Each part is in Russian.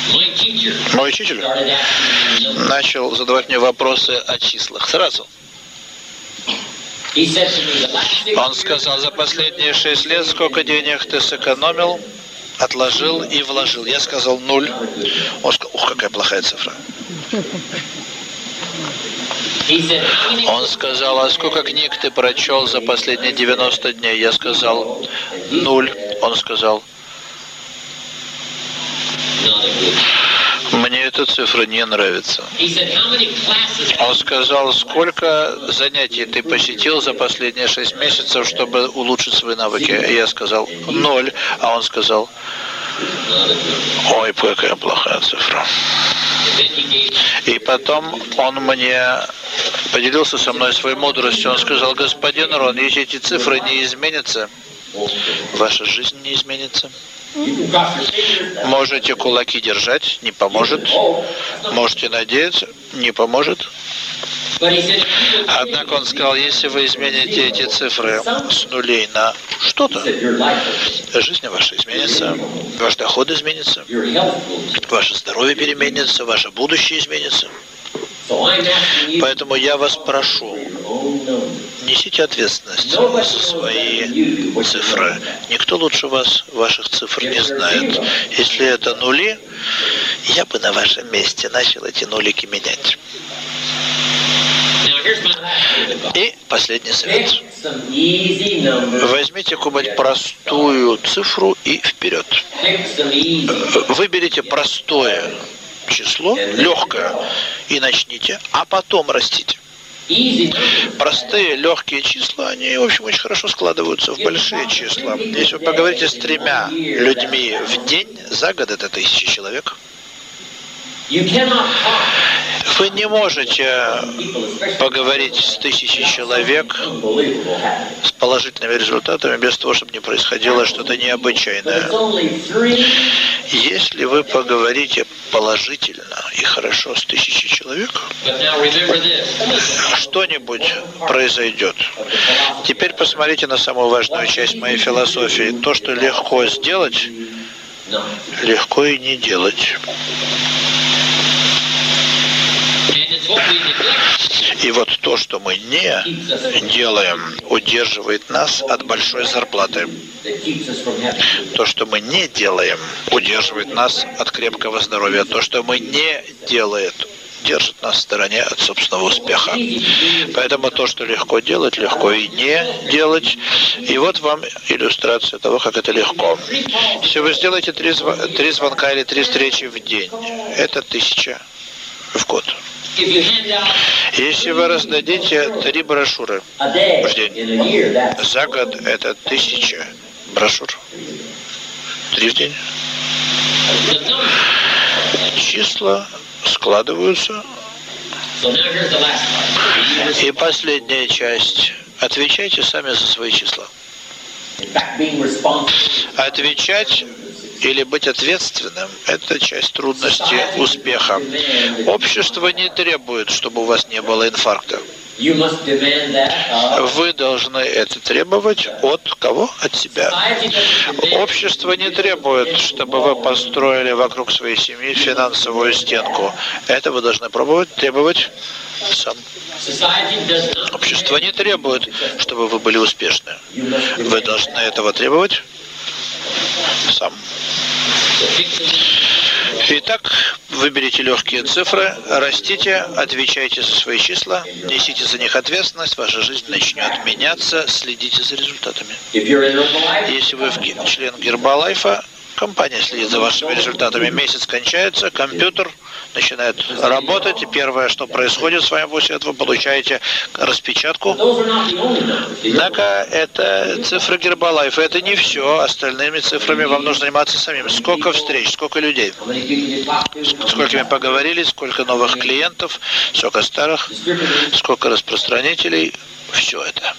Мой учитель начал задавать мне вопросы о числах сразу. Он сказал: за последние 6 лет сколько денег ты сэкономил, отложил и вложил? Я сказал 0. Он сказал: ух, какая плохая цифра. Он сказал: а сколько книг ты прочел за последние 90 дней? Я сказал 0. Он сказал: мне эта цифра не нравится. Он сказал: сколько занятий ты посетил за последние 6 месяцев, чтобы улучшить свои навыки? Я сказал 0. А он сказал: ой, какая плохая цифра. И потом он мне поделился со мной своей мудростью. Он сказал: господин Рон, если эти цифры не изменятся, ваша жизнь не изменится. Можете кулаки держать, не поможет. Можете надеяться, не поможет. Однако он сказал: если вы измените эти цифры с нулей на что-то, жизнь ваша изменится, ваш доход изменится, ваше здоровье переменится, ваше будущее изменится. Поэтому я вас прошу, несите ответственность за свои цифры. Никто лучше вас ваших цифр не знает. Если это нули, я бы на вашем месте начал эти нулики менять. И последний совет. Возьмите какую-нибудь простую цифру и вперед. Выберите простое число, легкое, и начните, а потом растите. Простые, легкие числа, они, в общем, очень хорошо складываются в большие числа. Если вы поговорите с 3 людьми в день, за год это 1000 человек. Вы не можете поговорить с 1000 человек с положительными результатами без того, чтобы не происходило что-то необычайное. Если вы поговорите положительно и хорошо с 1000 человек, что-нибудь произойдет. Теперь посмотрите на самую важную часть моей философии. То, что легко сделать, легко и не делать. И вот то, что мы не делаем, удерживает нас от большой зарплаты. То, что мы не делаем, удерживает нас от крепкого здоровья. То, что мы не делаем, держит нас в стороне от собственного успеха. Поэтому то, что легко делать, легко и не делать. И вот вам иллюстрация того, как это легко. Если вы сделаете 3 звонка или 3 встречи в день, это 1000 в год. Если вы раздадите 3 брошюры в день, за год это 1000 брошюр. 3 в день. Числа складываются. И последняя часть. Отвечайте сами за свои числа. Отвечать или быть ответственным – это часть трудности успеха. Общество не требует, чтобы у вас не было инфаркта. Вы должны это требовать от кого? От себя. Общество не требует, чтобы вы построили вокруг своей семьи финансовую стенку. Это вы должны требовать сам. Общество не требует, чтобы вы были успешны. Вы должны этого требовать сам. Итак, выберите легкие цифры, растите, отвечайте за свои числа, несите за них ответственность, ваша жизнь начнет меняться, следите за результатами. Если вы член Гербалайфа, компания следит за вашими результатами. Месяц кончается, компьютер начинает работать, и первое, что происходит с вами после этого, получаете распечатку. Однако это цифры Гербалайфа, это не все. Остальными цифрами вам нужно заниматься самим. Сколько встреч, сколько людей, с сколькими поговорили, сколько новых клиентов, сколько старых, сколько распространителей, все это.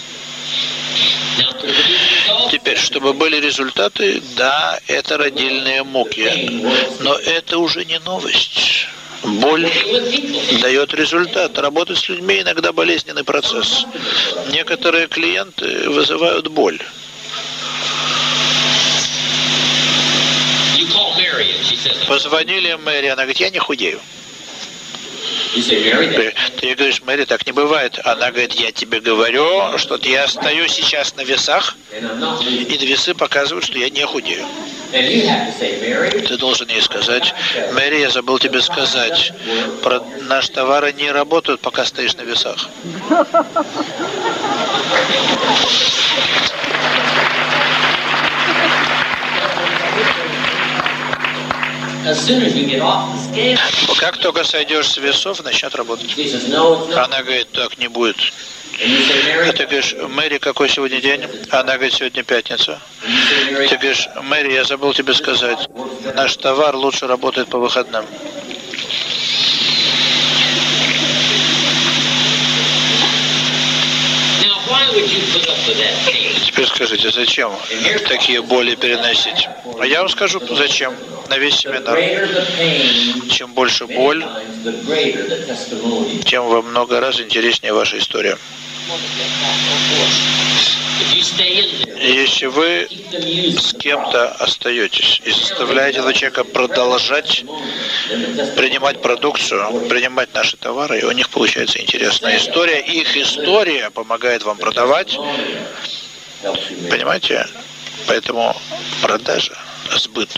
Теперь, чтобы были результаты, да, это родильные муки, но это уже не новость. Боль дает результат. Работать с людьми иногда болезненный процесс. Некоторые клиенты вызывают боль. Позвонили Мэри, она говорит, я не худею. Ты говоришь, Мэри, так не бывает. Она говорит, я тебе говорю, что я стою сейчас на весах, и весы показывают, что я не худею. Ты должен ей сказать, Мэри, я забыл тебе сказать, наши товары не работают, пока стоишь на весах. Как только сойдешь с весов, начнет работать. Она говорит, так не будет. А ты говоришь, Мэри, какой сегодня день? Она говорит, сегодня пятница. Ты говоришь, Мэри, я забыл тебе сказать, наш товар лучше работает по выходным. Теперь скажите, зачем такие боли переносить? А я вам скажу, зачем. На весь семинар. Чем больше боль, тем во много раз интереснее ваша история. Если вы с кем-то остаетесь и заставляете этого человека продолжать принимать продукцию, принимать наши товары, и у них получается интересная история, их история помогает вам продавать. Понимаете? Поэтому продажа, сбыт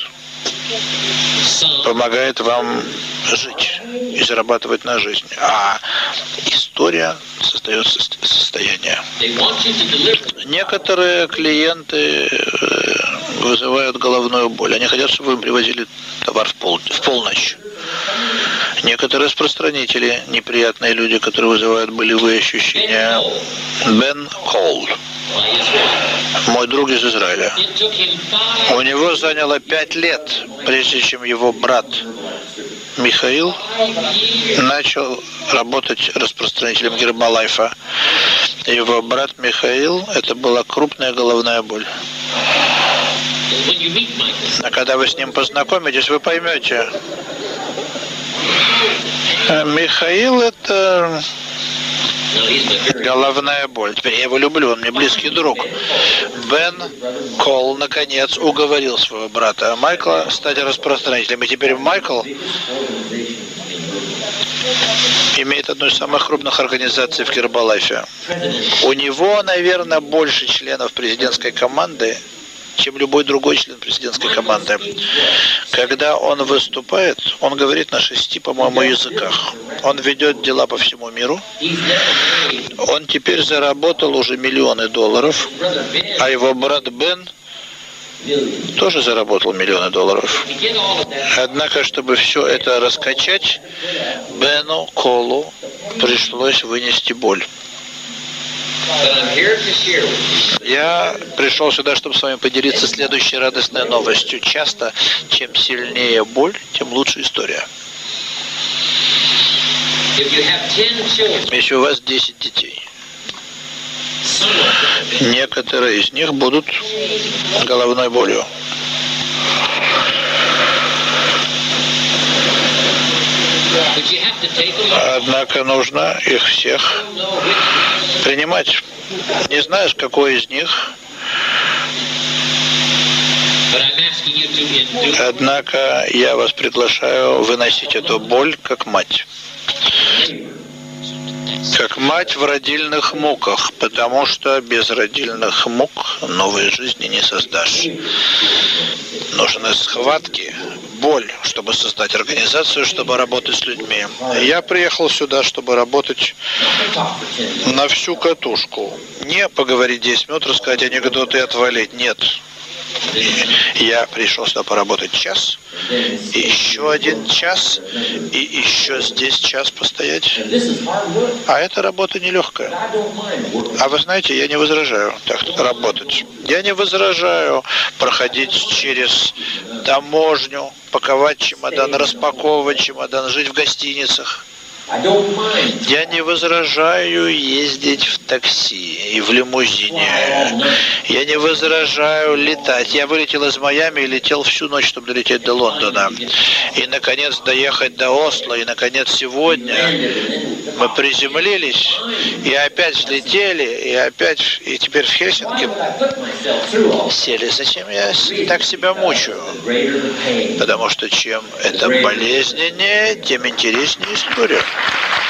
помогает вам жить и зарабатывать на жизнь. А история создает состояние. Некоторые клиенты вызывают головную боль. Они хотят, чтобы вы им привозили товар в полночь. Некоторые распространители, неприятные люди, которые вызывают болевые ощущения. Бен Холл, мой друг из Израиля. У него заняло 5 лет, прежде чем его брат Михаил начал работать распространителем Гербалайфа. Его брат Михаил, это была крупная головная боль. А когда вы с ним познакомитесь, вы поймете. Михаил — это головная боль. Теперь я его люблю, он мне близкий друг. Бен Кол, наконец, уговорил своего брата Майкла стать распространителем. И теперь Майкл имеет одну из самых крупных организаций в Гербалайфе. У него, наверное, больше членов президентской команды, чем любой другой член президентской команды. Когда он выступает, он говорит на 6, по-моему, языках. Он ведет дела по всему миру. Он теперь заработал уже миллионы долларов, а его брат Бен тоже заработал миллионы долларов. Однако, чтобы все это раскачать, Бену Колу пришлось вынести боль. Я пришел сюда, чтобы с вами поделиться следующей радостной новостью. Часто, чем сильнее боль, тем лучше история. Если у вас 10 детей, некоторые из них будут головной болью. Однако нужно их всех принимать. Не знаешь, какой из них. Однако я вас приглашаю выносить эту боль как мать. Как мать в родильных муках, потому что без родильных мук новой жизни не создашь. Нужны схватки, боль, чтобы создать организацию, чтобы работать с людьми. Я приехал сюда, чтобы работать на всю катушку. Не поговорить 10 минут, рассказать анекдоты и отвалить. Нет. Я пришел сюда поработать час, и еще 1 час, и еще здесь час постоять. А эта работа нелегкая. А вы знаете, я не возражаю так работать. Я не возражаю проходить через таможню, паковать чемодан, распаковывать чемодан, жить в гостиницах. Я не возражаю ездить в такси и в лимузине. Я не возражаю летать. Я вылетел из Майами и летел всю ночь, чтобы долететь до Лондона. И, наконец, доехать до Осло. И, наконец, сегодня мы приземлились и опять взлетели, и теперь в Хельсинки сели. Зачем я так себя мучаю? Потому что чем это болезненнее, тем интереснее история.